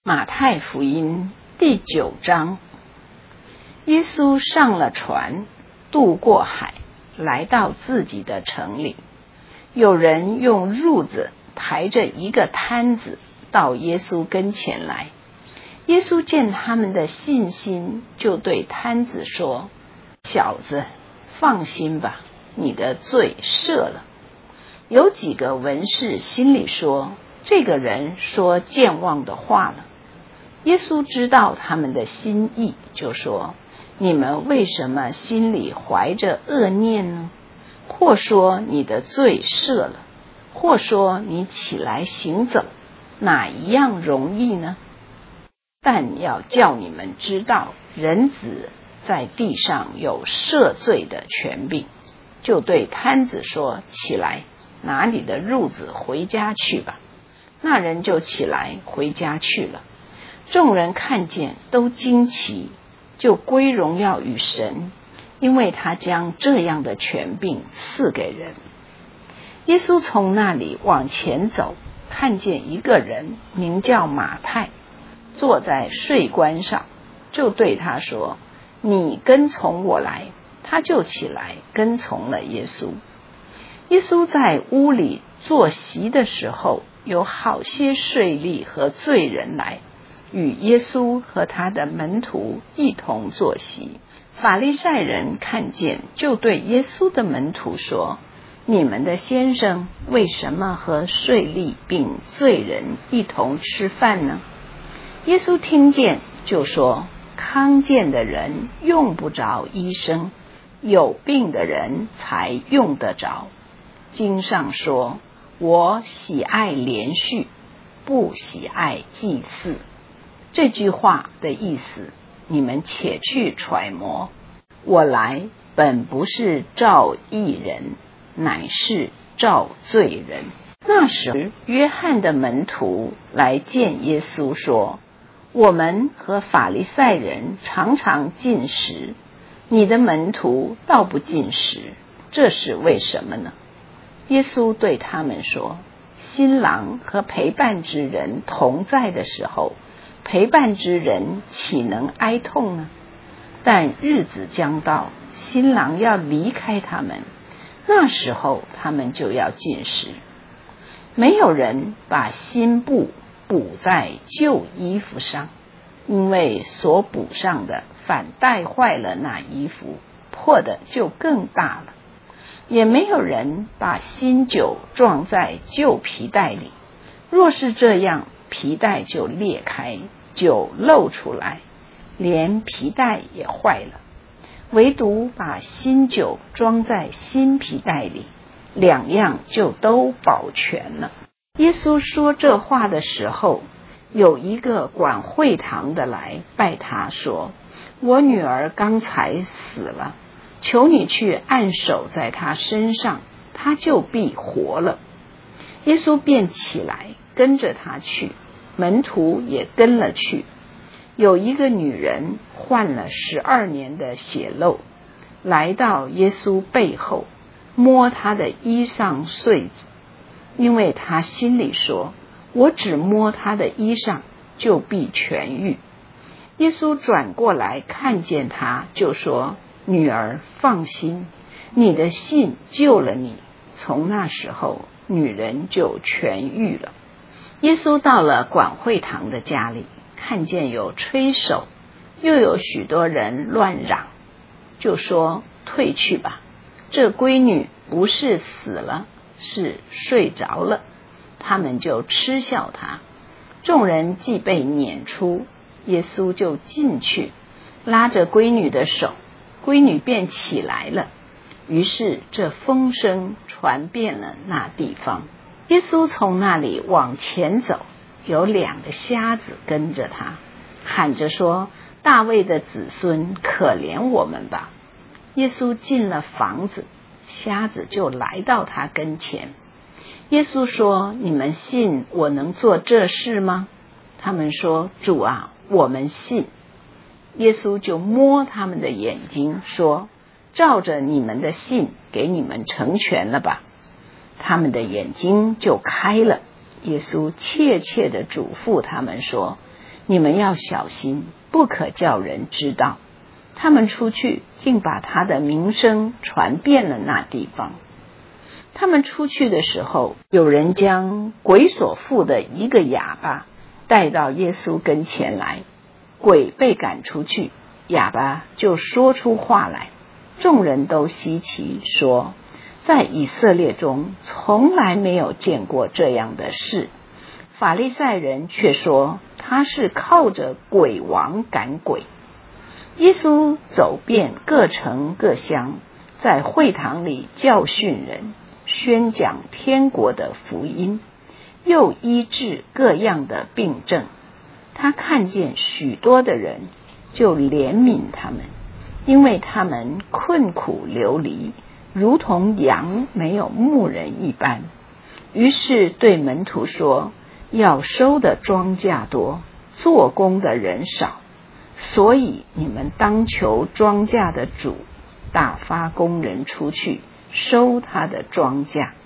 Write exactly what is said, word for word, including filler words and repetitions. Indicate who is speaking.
Speaker 1: 马太福音第九章，耶稣上了船，渡过海，来到自己的城里。有人用褥子抬着一个摊子到耶稣跟前来。耶稣见他们的信心，就对摊子说：小子，放心吧，你的罪赦了。有几个文士心里说，这个人说健忘的话了。耶稣知道他们的心意，就说：你们为什么心里怀着恶念呢？或说你的罪赦了，或说你起来行走，哪一样容易呢？但要叫你们知道，人子在地上有赦罪的权柄。就对摊子说：起来，拿你的褥子回家去吧。那人就起来回家去了。众人看见都惊奇，就归荣耀与神，因为他将这样的权柄赐给人。耶稣从那里往前走，看见一个人名叫马太，坐在税关上，就对他说：你跟从我来。他就起来跟从了耶稣。耶稣在屋里坐席的时候，有好些税吏和罪人来，与耶稣和他的门徒一同坐席。法利赛人看见，就对耶稣的门徒说：你们的先生为什么和税吏并罪人一同吃饭呢？耶稣听见，就说：康健的人用不着医生，有病的人才用得着。经上说：我喜爱连续，不喜爱祭祀。这句话的意思，你们且去揣摩。我来本不是召义人，乃是召罪人。那时，约翰的门徒来见耶稣说：我们和法利赛人常常进食，你的门徒倒不进食，这是为什么呢？耶稣对他们说：新郎和陪伴之人同在的时候，陪伴之人岂能哀痛呢？但日子将到，新郎要离开他们，那时候他们就要进食。没有人把新布补在旧衣服上，因为所补上的反带坏了那衣服，破的就更大了。也没有人把新酒装在旧皮袋里，若是这样，皮袋就裂开，酒漏出来，连皮袋也坏了。唯独把新酒装在新皮袋里，两样就都保全了。耶稣说这话的时候，有一个管会堂的来拜他说：我女儿刚才死了，求你去按手在她身上，她就必活了。耶稣便起来跟着他去，门徒也跟了去。有一个女人患了十二年的血漏，来到耶稣背后，摸他的衣裳穗子，因为他心里说：我只摸他的衣裳，就必痊愈。耶稣转过来看见他，就说：女儿，放心，你的信救了你。从那时候，女人就痊愈了。耶稣到了管会堂的家里，看见有吹手，又有许多人乱嚷，就说：退去吧，这闺女不是死了，是睡着了。他们就嗤笑他。众人既被撵出，耶稣就进去，拉着闺女的手，闺女便起来了。于是这风声传遍了那地方。耶稣从那里往前走，有两个瞎子跟着他，喊着说：大卫的子孙，可怜我们吧。耶稣进了房子，瞎子就来到他跟前。耶稣说：你们信我能做这事吗？他们说：主啊，我们信。耶稣就摸他们的眼睛，说：照着你们的信，给你们成全了吧。他们的眼睛就开了。耶稣切切地嘱咐他们说： 你们要小心，不可叫人知道。他们出去，竟把他的名声传遍了那地方。他们出去的时候，有人将鬼所附的一个哑巴带到耶稣跟前来，鬼被赶出去，哑巴就说出话来。众人都稀奇，说在以色列中从来没有见过这样的事。法利赛人却说他是靠着鬼王赶鬼。耶稣走遍各城各乡，在会堂里教训人，宣讲天国的福音，又医治各样的病症。他看见许多的人，就怜悯他们，因为他们困苦流离，如同羊没有牧人一般。于是对门徒说，要收的庄稼多，做工的人少，所以你们当求庄稼的主打发工人出去收他的庄稼。